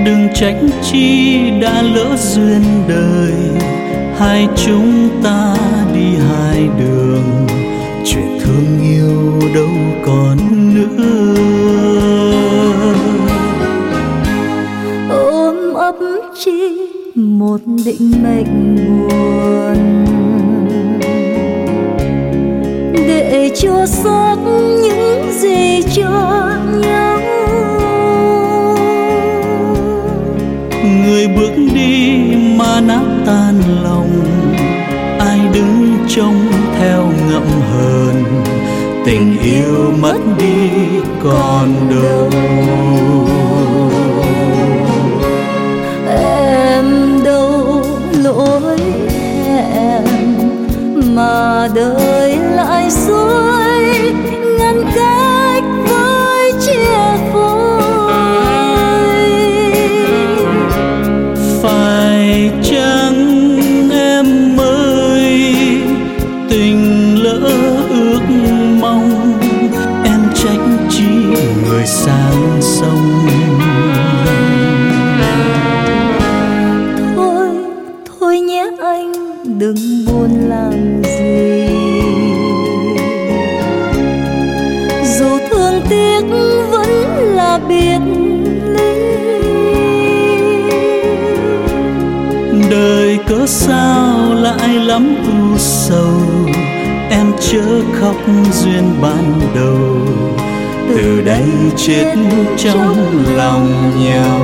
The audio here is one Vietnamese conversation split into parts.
Đừng trách chi đã lỡ duyên đời, hai chúng ta đi hai đường, chuyện thương yêu đâu còn nữa. Ôm ấp chi một định mệnh buồn, để cho sót những gì cho nhau. Người bước đi mà nát tan lòng, ai đứng trông theo ngậm hờn, tình yêu mất đi còn đâu. Em đâu lỗi hẹn mà đời lại dối, ngăn cách với chia phôi. Phải chăng em ơi, tình lỡ ước mong, em trách chi người sang sông. Thôi nhé anh đừng buồn làm gì, dù thương tiếc vẫn là biệt ly. Đời cớ sao lại lắm u sầu, em chớ khóc duyên ban đầu, từ đây chết trong lòng nhau.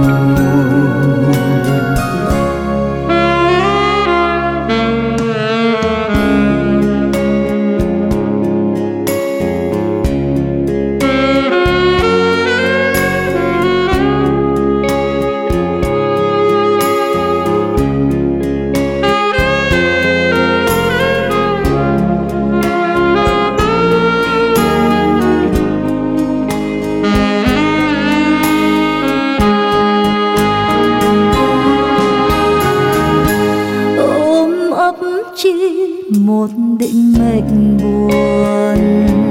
Chỉ một định mệnh buồn,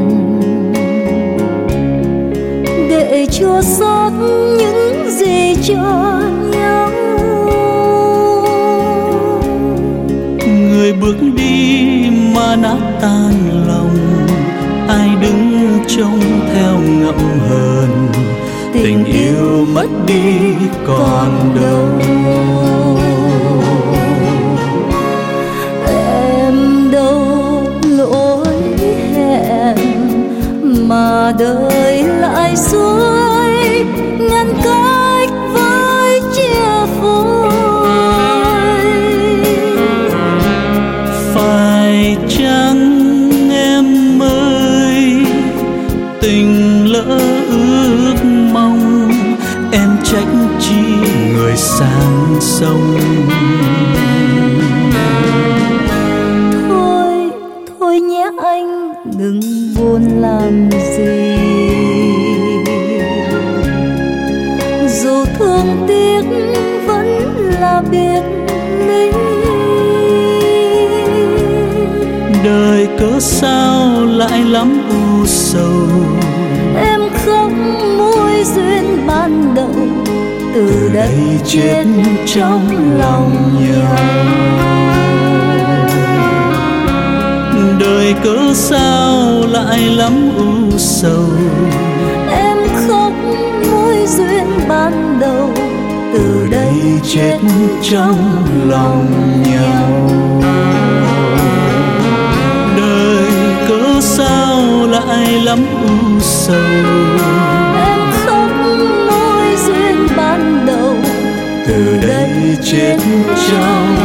để cho sót những gì cho nhau. Người bước đi mà nát tan lòng, ai đứng trông theo ngậm hờn, tình yêu mất đi còn đâu. Mà đời lại dối, ngăn cách với chia phôi. Phải chăng em ơi, tình lỡ ước mong, em trách chi người sang sông. Thôi nhé anh đừng buồn làm gì, dù thương tiếc vẫn là biệt ly. Đời cớ sao lại lắm u sầu, em khóc mối duyên ban đầu, từ đây chết trong lòng nhau. Đời cớ sao lại lắm u sầu, em khóc mối duyên ban đầu, từ đây chết trong lòng nhau. Đời cớ sao lại lắm u sầu, em khóc mối duyên ban đầu, từ đây chết trong